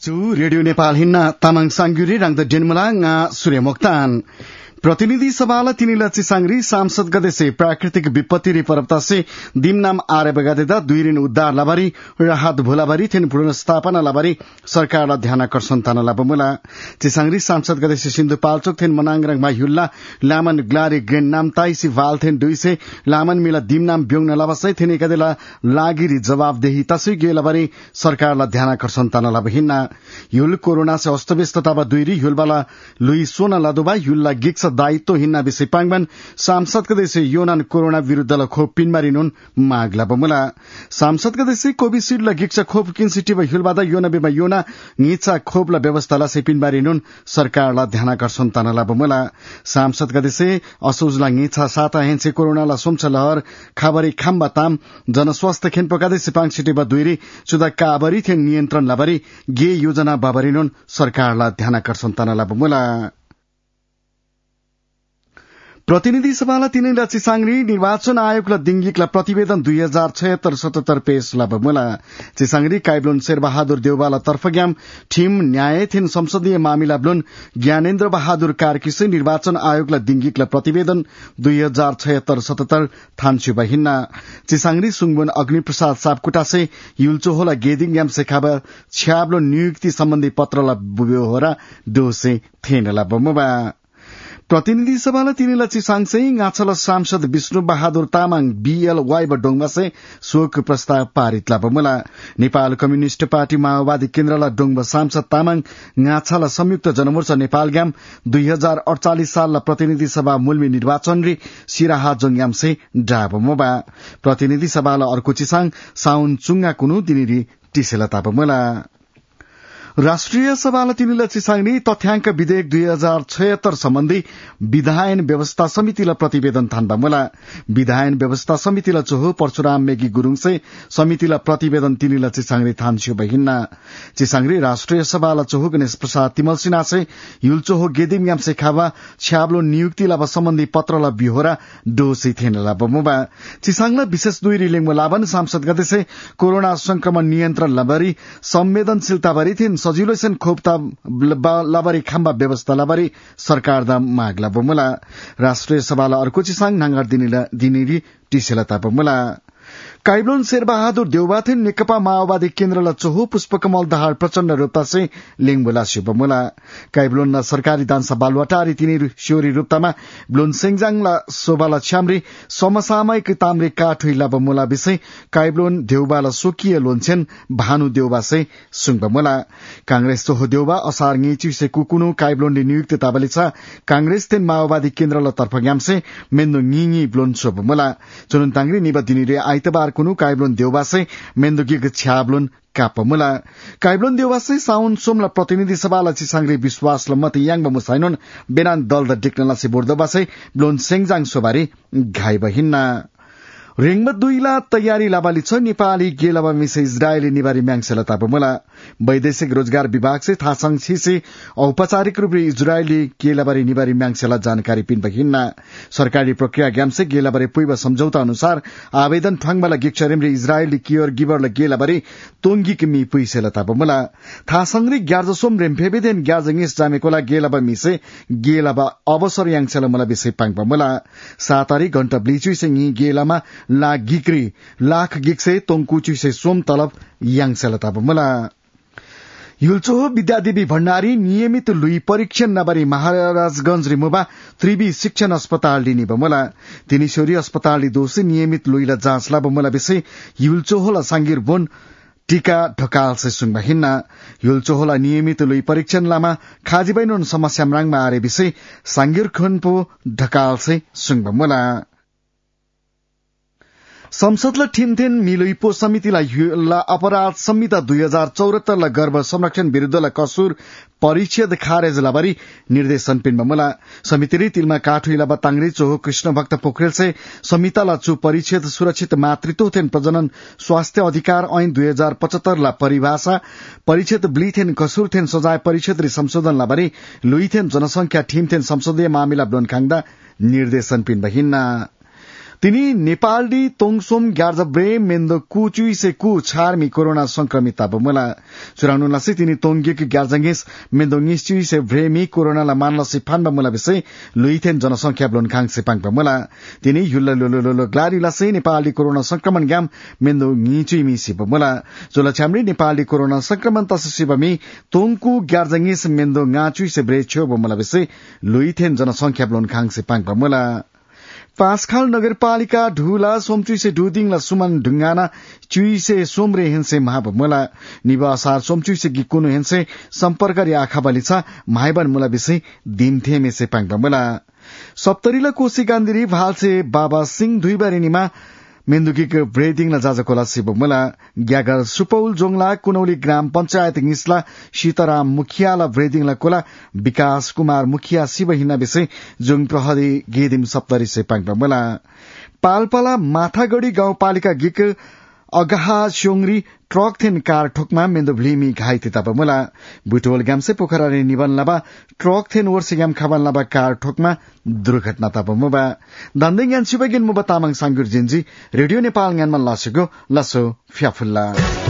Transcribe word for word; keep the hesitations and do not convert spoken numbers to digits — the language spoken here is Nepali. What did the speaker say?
चु रेडियो नेपाल हिन्ना तामाङ सांगुरी राङ द डेनमला nga सूर्य मोक्तान प्रतिनिधि सभाला तिनीला चिसांगरी सांसद गदेसे प्राकृतिक विपत्ति रि परप्तासे दिमनाम आरे बगादेदा दुई रिन उद्धार लाबारी राहत भोलाबारी थेन पुनर्स्थापना लाबारी सरकारला ध्यान आकर्षण ताना लाबमुला चिसांगरी सांसद गदेसे सिन्धुपाल्चोक थेन मनाङरङ मायुल्ला लामन ग्लारी ग्रेन नाम ताइसी वाल थेन दुइसे लामन मिला दिमनाम ब्योङ नलाबसै थेन एकादेला लागिरी जवाबदेही तसै गे लाबारी सरकारला ध्यान आकर्षण ताना लाबहिन्ना युल कोरोना से अस्तव्यस्त तब दुईरी युलबाला लुई सोना लादोबा युल्ला गिक्स दायित्व हिन्ना विषय पाङबान सांसद कदेसे योनान कोरोना विरुद्धला खोप पिनमारिनुन माग लाबमुला सांसद कदेसे कोविशील्ड गिक्स खोप किनसिटी हिलबादा योना बेमा योना ङिचा खोपला व्यवस्थाला से पिनमारिनुन सरकारला ध्यान आकर्षण ताना लाबमुला सांसद कदेसे असोजला ङिचा साता हेन्से कोरोनाला सोमछ लहर खाबरी खाम्बा ताम जनस्वास्थ्य खेन पकादेसे पाङसिटी बा दुईरी सुदा काबरी थे नियन्त्रण लाबरी गे योजना बाबरिनुन सरकारला ध्यान आकर्षण ताना लाबमुला प्रतिनिधि सभाला तिनैला चिसांगरी निर्वाचन आयोगला दिंगिकला प्रतिवेदन दुई हजार छयत्तर सतहत्तर पेश लाबमुला चिसांगरी काइब्लोन शेरबहादुर देउवाला तर्फग्याम ठिम न्याय थिन संसदीय मामिला ब्लोन ज्ञानेन्द्र बहादुर कार्कीसे निर्वाचन आयोगला दिंगिकला प्रतिवेदन दुई हजार छयत्तर सतहत्तर थान्छु बहिन्ना चिसांगरी सुङबुन अग्निप्रसाद सापकोटासे युल्चोहोला गेदिङ याम सेखाबा छ्याब्लो नियुक्ति सम्बन्धी पत्रला बुब्योहोरा डोसे थेनला बमुबा प्रतिनिधि सभाला तिनीला चिसाङसे गाछल सांसद विष्णु बहादुर तामाङ बीएल वाई डोङबासे शोक प्रस्ताव पारित लाबमुला नेपाल कम्युनिष्ट पार्टी माओवादी केन्द्रला डोङबा सांसद तामाङ गाछाला संयुक्त जनमोर्चा नेपाल ग्याम दुई हजार अडचालिस सालला प्रतिनिधि सभा मूलमी निर्वाचन रि सिराहा जोङयामसे डाबमुबा प्रतिनिधि सभाला अर्को चिसाङ साउन चुङ्गा कुनु दिनिरी टिसेला ताबमुला राष्ट्रिय सभाला तिनीला चिसाङनी तथ्याङ्क विधेयक दुई हजार छयत्तर सम्बन्धी विधायन व्यवस्था समितिला प्रतिवेदन थान्बामुला विधायन व्यवस्था समितिला चोहो परशुराम मेगी गुरुङसे समितिला प्रतिवेदन तिनीला चिसाङनी थान्स्यो बहिन्ना चिसाङरी राष्ट्रिय सभाला चोहो गणेश प्रसाद तिमल सिन्हासे युलचोहो गेदिम यामसे खावा छ्याब्लो नियुक्ति लाबा सम्बन्धी पत्रला बिहोरा डोसी थेनला बमुबा चिसाङला विशेष दुई रिलिङ लाबन सांसद गदेसे कोरोना संक्रमण नियन्त्रण लाबरी संवेदनशीलताबारी थिन सजिलो सेन खोपता लाबारी खाम्बा व्यवस्था लाबारी सरकार दा माग लाबमुला राष्ट्रिय सभाला अर्को चिसाङ नांगार दिनिला दिनिरी टिसेला ताबमुला काइब्लोन शेरबहादुर देउबाथेन नेकपा माओवादी केन्द्रला चोहो पुष्पकमल दाहाल प्रचण्ड रूपतासे लिङबुला शिवमुला काइब्लोनला सरकारी दान्सा बालवाटारी तिनी स्योरी रूपतामा ब्लोन सेङजाङला सोबाला छ्यामरी समसामयिक ताम्रे काठुई लाबमुला विषय काइब्लोन देउबाला सोकिए लोन्छेन भानु देउबासे सुङबमुला कांग्रेस चोहो देउबा असार ङिचिसे कुकुनु काइब्लोनले नियुक्त ताबलिछा कांग्रेस तेन माओवादी केन्द्रला तर्फग्यामसे मेन्दो ङिङी ब्लोन सोबमुला चुनताङरी निबा दिनिरे आइतबार कुनु काइब्लोन देउबासे मेन्दोगिग छ्याब्लोन कापमुला काइब्लोन देउबासे साउन सोमला प्रतिनिधि सभाला चिसाङरी विश्वास लमत याङ बमुसाइनोन बेनान दल द डिक्नला से बोर्दबासे ब्लोन सेङजाङ सोबारी घाइ बहिन्ना रेङमा दुईला तयारी लाबाली छ नेपाली गेलाबा मिसे इजरायली निबारी म्याङसेला ताबमुला वैदेशिक रोजगार विभाग से थासङ छिसे औपचारिक रूपले इजरायली गेलाबारी निबारी म्याङसेला जानकारी पिन बहिन्ना सरकारी प्रक्रिया ग्यामसे गेलाबारी पूर्व सम्झौता अनुसार आवेदन ठंगबाला गिक्चरेमले इजरायली कियर गिबरला गेलाबारी तोंगी किमी पुइसेला ताबमुला थासङरी ग्यार्जसोम रेमफेबेदेन ग्यार्जङिस जामेकोला गेलाबा मिसे गेलाबा अवसर याङसेला मला विषय पाङबमुला सातारी घण्टा ब्लिचुइसे ङि गेलामा ला गिक्री लाख गिक्से तोंकुचु से सोम तलब याङसेला ताबमुला युल्चोहो विद्यादेवी भण्डारी नियमित लुई परीक्षण नबरी महाराजगंज रिमुबा त्रिवी शिक्षण अस्पताल दिनी बमुला तिनीश्वरी अस्पताल दोषी नियमित लुईला जाँच ला बमुला विषय युल्चोहोला सांगिर बोन टीका ढकाल से सुङ बहिन्ना युल्चोहोला नियमित लुई परीक्षण लामा खाजिबैनुन समस्या म्राङमा आरे विषय सांगिर खनपो ढकाल से सुङ बमुला संसदला ठिमथेन मिलोइपो समितिलाई अपराध संहिता दुई हजार चौरात्तरलाई गर्भ संरक्षण विरूद्धला कसुर परिच्छेद खारेज लाबारी निर्देशन पिनबमुला समितिले तिलमा काठुइला बताङ्ग्री चोहो कृष्ण भक्त पोखरेल से संहिताला चु परिच्छेद सुरक्षित मातृत्व थेन प्रजनन स्वास्थ्य अधिकार ऐन दुई हजार पचहत्तर ला परिभाषा परिच्छेद ब्लिथेन कसुर थेन सजाय परिच्छेद रि संशोधन लाबारी लुइथेन जनसंख्या ठिमथेन संसदीय मामिला ब्लोन खाङदा निर्देशन पिन बहिन्ना तिनी नेपालडी तोङसोम ग्यार्जब्रे मेन्दो कुचुई से कु छार्मी कोरोना संक्रमित बमुला चुराउनु लसी तिनी तोंगिक ग्यार्जंगेस मेन्दो निश्चुई से भ्रेमी कोरोना ला मानला सिफान बमुला विषय लुइथेन जनसंख्या ब्लोन खाङ सिपाङ बमुला तिनी युल्ला लोलो ग्लारी लसी नेपाली कोरोना संक्रमण ग्याम मेन्दो निचुई मी सिप बमुला जोला छामरी नेपाली कोरोना संक्रमण तससिबमी तोंगकु ग्यार्जंगेस मेन्दो ngaचुई से ब्रे छ्यो बमुला विषय लुइथेन जनसंख्या ब्लोन खाङ सिपाङ बमुला पाँचखाल नगरपालिका ढुला सोमचुई से ढुदिङला सुमन ढुङ्गाना चुई से सोमरे हेन्से महाबमुला निवासार सोमचुई से गिकुनु हेन्से सम्पर्क रि आखा बलिछा माइबन मुला विषय दिमथे में से पाङ बमुला सप्तरीला कोसी गान्दिरी भाल से बाबा सिंह दुईबारिनीमा मेन्दुकीको ब्रेदिङला जाजकोला सिबमुला ग्यागर सुपौल जोङला कुनौली ग्राम पञ्चायत निस्ला सीताराम मुखियाला ब्रेदिङला कोला विकास कुमार मुखिया शिवहिना विषय जोङ प्रहरी गेदिम सप्तरी से पाङबमुला पाल्पाला माथागढ़ी गाउँपालिका गिक अगाहा स्योङरी ट्रक थेन कार ठोकमा मेन्दो भ्लिमी घाइते तबमुला बुटोल ग्यामसे पोखरा रे निबन लबा ट्रक थेन वर्षी ग्याम खाबन लबा कार ठोकमा दुर्घटना तबमुबा दन्दिङ यान शिवगिन मुबा तामाङ सांगुर जिन्जी रेडियो नेपाल ज्ञानमा लासेको लसो फ्याफुल्ला